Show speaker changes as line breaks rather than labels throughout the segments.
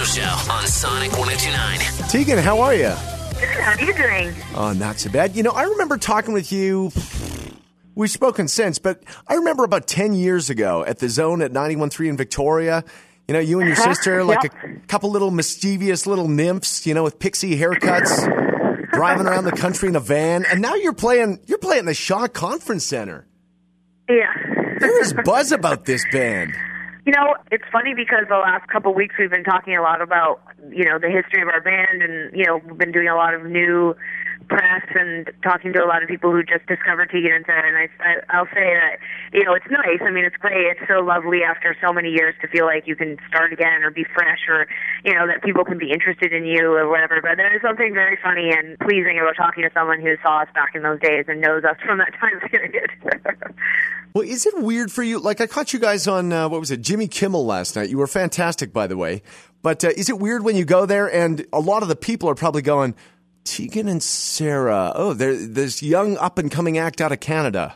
Social Show on Sonic 102.9.
Tegan, how are you?
Good. How are you doing?
Oh, not so bad. You know, I remember talking with you. We've spoken since, but I remember about 10 years ago at the Zone at 91.3 in Victoria. You know, you and your sister, like a couple little mischievous little nymphs, you know, with pixie haircuts, driving around the country in a van. And now you're playing the Shaw Conference Center.
Yeah.
There is buzz about this band.
You know, it's funny because the last couple of weeks we've been talking a lot about, you know, the history of our band, and, you know, we've been doing a lot of new press and talking to a lot of people who just discovered Tegan and Sara, and I'll say that, you know, it's nice. I mean, it's great. It's so lovely after so many years to feel like you can start again or be fresh, or, you know, that people can be interested in you or whatever. But there is something very funny and pleasing about talking to someone who saw us back in those days and knows us from that time period.
Well, is it weird for you? Like, I caught you guys on, what was it, Jimmy Kimmel last night. You were fantastic, by the way. But is it weird when you go there and a lot of the people are probably going, Tegan and Sara, oh, this young up-and-coming act out of Canada?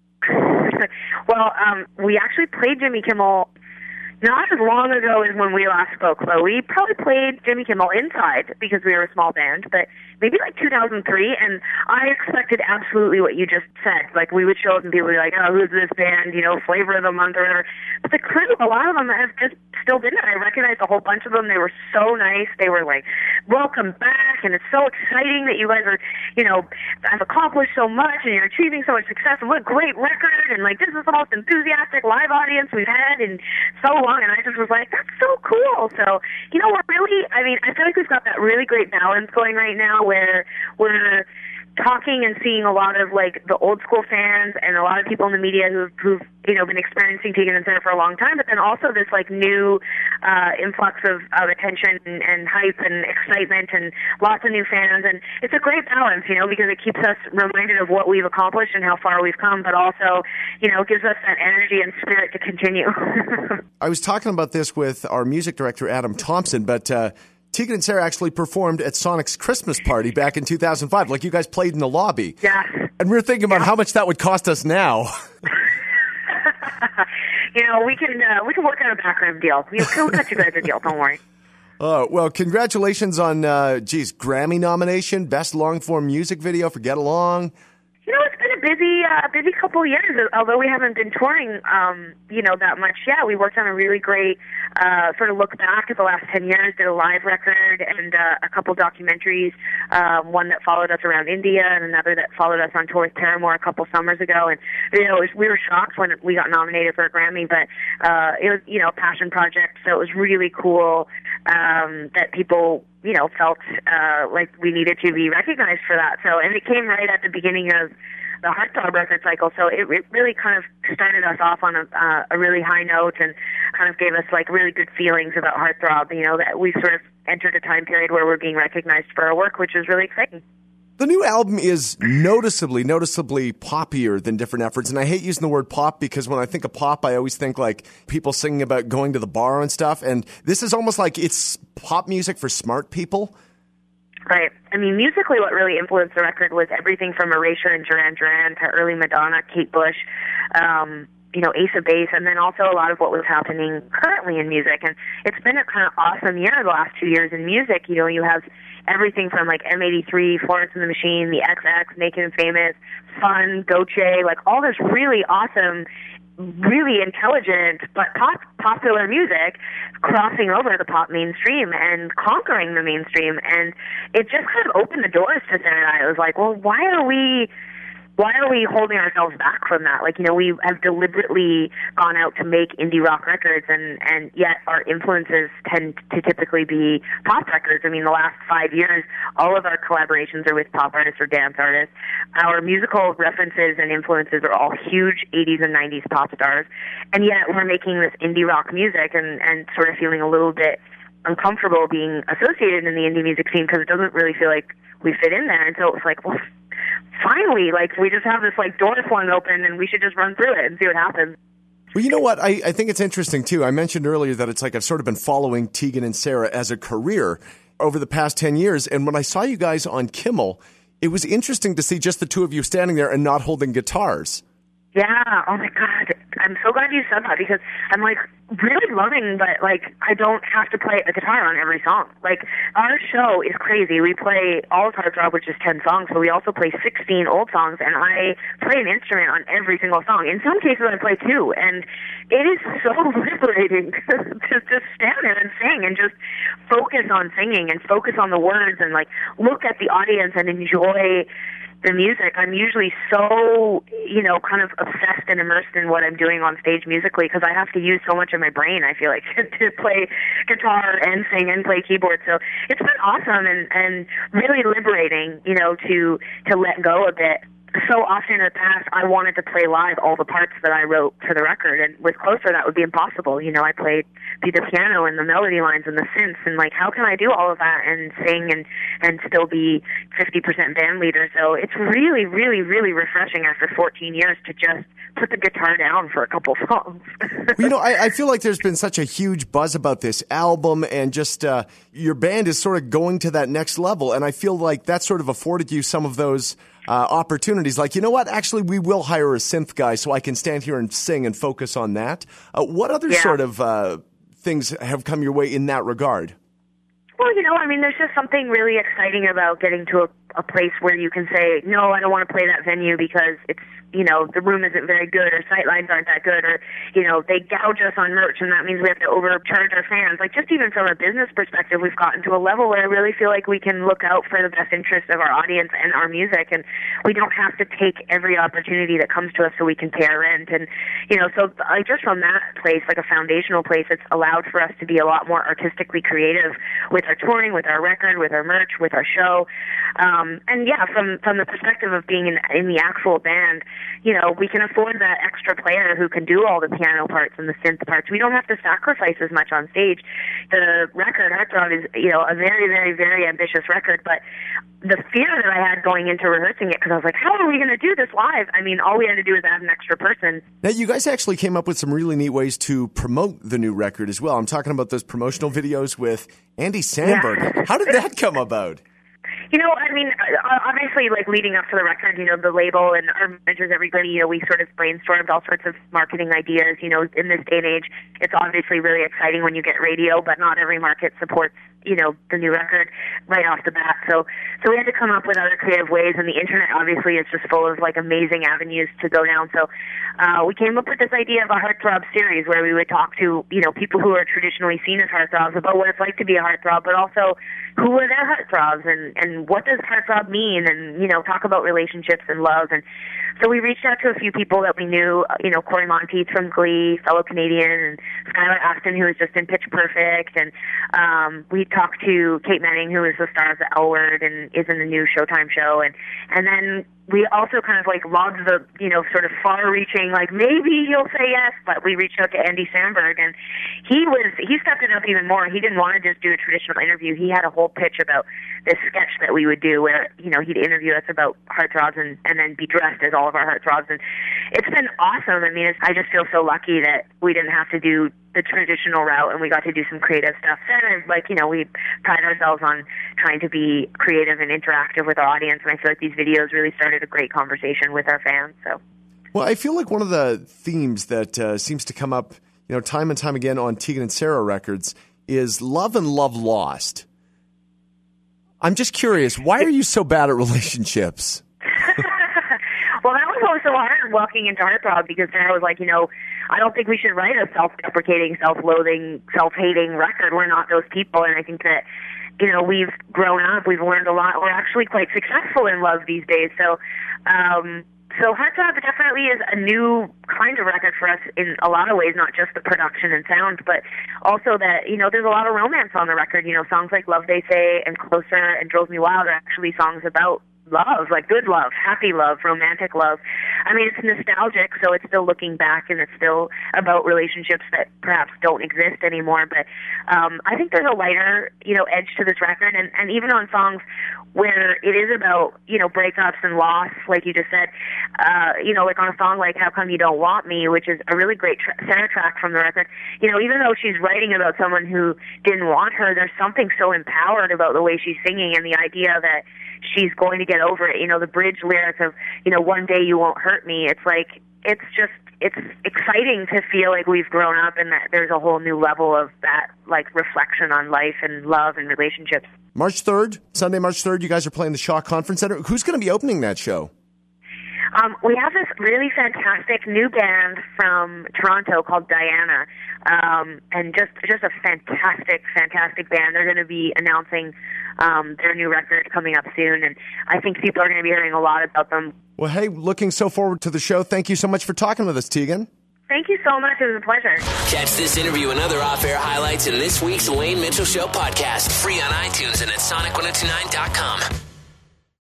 Well, we actually played Jimmy Kimmel not as long ago as when we last spoke, but we probably played Jimmy Kimmel inside because we were a small band, but maybe like 2003, and I expected absolutely what you just said. Like, we would show up and people would be like, oh, who's this band, you know, flavor of the month or whatever. But the crew, a lot of them have just still been there. I recognized a whole bunch of them. They were so nice. They were like, welcome back, and it's so exciting that you guys are, you know, have accomplished so much and you're achieving so much success, and what a great record, and like, this is the most enthusiastic live audience we've had in so long. And I just was like, that's so cool. So, you know, we're really, I mean, I feel like we've got that really great balance going right now where we're talking and seeing a lot of, like, the old school fans and a lot of people in the media who've you know, been experiencing Tegan and Sara for a long time, but then also this, like, new influx of attention and hype and excitement and lots of new fans. And it's a great balance, you know, because it keeps us reminded of what we've accomplished and how far we've come, but also, you know, gives us that energy and spirit to continue.
I was talking about this with our music director, Adam Thompson, but Tegan and Sara actually performed at Sonic's Christmas party back in 2005. Like, you guys played in the lobby.
Yeah.
And we were thinking about how much that would cost us now.
You know, we can work out a backroom deal. We'll cut you guys a deal. Don't worry.
Well, congratulations on, Grammy nomination, Best Long-Form Music Video for Get Along.
You know, it's been a busy couple of years, although we haven't been touring, you know, that much yet. We worked on a really great sort of look back at the last 10 years, did a live record and a couple documentaries, one that followed us around India and another that followed us on tour with Paramore a couple summers ago. And, you know, we were shocked when we got nominated for a Grammy, but it was, you know, a passion project, so it was really cool that people, you know, felt like we needed to be recognized for that. So, and it came right at the beginning of the Heartthrob record cycle, so it really kind of started us off on a really high note and kind of gave us, like, really good feelings about Heartthrob, you know, that we sort of entered a time period where we're being recognized for our work, which is really exciting.
The new album is noticeably poppier than different efforts. And I hate using the word pop because when I think of pop, I always think like people singing about going to the bar and stuff. And this is almost like it's pop music for smart people.
Right. I mean, musically what really influenced the record was everything from Erasure and Duran Duran to early Madonna, Kate Bush, you know, Ace of Base, and then also a lot of what was happening currently in music. And it's been a kind of awesome year the last 2 years in music. You know, you have everything from, like, M83, Florence and the Machine, the XX, Naked and Famous, Fun, Goche, like, all this really awesome, really intelligent but popular music crossing over the pop mainstream and conquering the mainstream. And it just kind of opened the doors to Sara and I. It was like, well, why are we holding ourselves back from that? Like, you know, we have deliberately gone out to make indie rock records, and yet our influences tend to typically be pop records. I mean, the last 5 years, all of our collaborations are with pop artists or dance artists. Our musical references and influences are all huge 80s and 90s pop stars, and yet we're making this indie rock music and sort of feeling a little bit uncomfortable being associated in the indie music scene because it doesn't really feel like we fit in there. And so it was like, well, finally, like, we just have this, like, door flung open and we should just run through it and see what happens.
Well, you know what? I think it's interesting, too. I mentioned earlier that it's like I've sort of been following Tegan and Sara as a career over the past 10 years. And when I saw you guys on Kimmel, it was interesting to see just the two of you standing there and not holding guitars.
Yeah, oh my God. I'm so glad you said that because I'm like really loving that like I don't have to play a guitar on every song. Like our show is crazy. We play all of Heartthrob, which is 10 songs, but we also play 16 old songs and I play an instrument on every single song. In some cases I play two, and it is so liberating to just stand there and sing and just focus on singing and focus on the words and like look at the audience and enjoy the music. I'm usually so, kind of obsessed and immersed in what I'm doing on stage musically because I have to use so much of my brain, I feel like, to play guitar and sing and play keyboard. So it's been awesome and really liberating, to let go a bit. So often in the past, I wanted to play live all the parts that I wrote for the record, and with Closer, that would be impossible. I played the piano and the melody lines and the synths, and like, how can I do all of that and sing and still be 50% band leader? So it's really, really, really refreshing after 14 years to just put the guitar down for a couple songs.
Well, I feel like there's been such a huge buzz about this album, and just your band is sort of going to that next level, and I feel like that sort of afforded you some of those opportunities. Like, you know what? Actually, we will hire a synth guy so I can stand here and sing and focus on that. What other sort of things have come your way in that regard?
Well, there's just something really exciting about getting to a place where you can say, no, I don't want to play that venue because it's, the room isn't very good or sight lines aren't that good or, they gouge us on merch and that means we have to overcharge our fans. Like, just even from a business perspective, we've gotten to a level where I really feel like we can look out for the best interest of our audience and our music, and we don't have to take every opportunity that comes to us so we can pay our rent. And, so just from that place, like a foundational place, it's allowed for us to be a lot more artistically creative with our touring, with our record, with our merch, with our show. And yeah, from the perspective of being in the actual band, we can afford that extra player who can do all the piano parts and the synth parts. We don't have to sacrifice as much on stage. The record, Heartthrob, is, a very, very, very ambitious record, but the fear that I had going into rehearsing it, because I was like, how are we going to do this live? All we had to do is add an extra person.
Now, you guys actually came up with some really neat ways to promote the new record as well. I'm talking about those promotional videos with Andy Samberg. Yeah. How did that come about?
Obviously, like, leading up to the record, the label and our managers, everybody, we sort of brainstormed all sorts of marketing ideas. In this day and age, it's obviously really exciting when you get radio, but not every market supports, the new record right off the bat. So we had to come up with other creative ways, and the internet obviously is just full of, like, amazing avenues to go down. So we came up with this idea of a Heartthrob series where we would talk to, people who are traditionally seen as heartthrobs about what it's like to be a heartthrob, but also who are their heartthrobs and what does heartthrob mean, and, talk about relationships and love. And so we reached out to a few people that we knew, Corey Monteith from Glee, fellow Canadian, and Skylar Astin, who was just in Pitch Perfect, and we talked to Kate Manning, who is the star of The L Word and is in the new Showtime show, and then we also kind of like lobbed the, sort of far-reaching, like, maybe he'll say yes, but we reached out to Andy Samberg, and he stepped it up even more. He didn't want to just do a traditional interview. He had a whole pitch about this sketch that we would do where, he'd interview us about heartthrobs and then be dressed as all of our heartthrobs, and it's been awesome. I just feel so lucky that we didn't have to do the traditional route and we got to do some creative stuff. And we pride ourselves on trying to be creative and interactive with our audience, and I feel like these videos really started a great conversation with our fans. So,
well, I feel like one of the themes that seems to come up, time and time again on Tegan and Sara records is love and love lost. I'm just curious, why are you so bad at relationships?
Well, that was always so hard walking into Heartthrob because Sara was like, I don't think we should write a self-deprecating, self-loathing, self-hating record. We're not those people, and I think that, we've grown up, we've learned a lot. We're actually quite successful in love these days. So Heartthrob definitely is a new kind of record for us in a lot of ways, not just the production and sound, but also that, there's a lot of romance on the record. Songs like Love They Say and Closer and Drove Me Wild are actually songs about love, like good love, happy love, romantic love. It's nostalgic, so it's still looking back and it's still about relationships that perhaps don't exist anymore. But I think there's a lighter, edge to this record, and even on songs where it is about, breakups and loss, like you just said, like on a song like How Come You Don't Want Me, which is a really great Sara track from the record, even though she's writing about someone who didn't want her, there's something so empowered about the way she's singing and the idea that she's going to get over it. The bridge lyrics of, one day you won't hurt me. It's like, it's exciting to feel like we've grown up and that there's a whole new level of that, like, reflection on life and love and relationships.
March 3rd, Sunday, March 3rd, you guys are playing the Shaw Conference Center. Who's going to be opening that show?
We have this really fantastic new band from Toronto called Diana, and just a fantastic band. They're going to be announcing their new record coming up soon, and I think people are going to be hearing a lot about them.
Well, hey, looking so forward to the show. Thank you so much for talking with us, Tegan.
Thank you so much. It was a pleasure.
Catch this interview and other off-air highlights in this week's Elaine Mitchell Show podcast. Free on iTunes and at Sonic1029.com.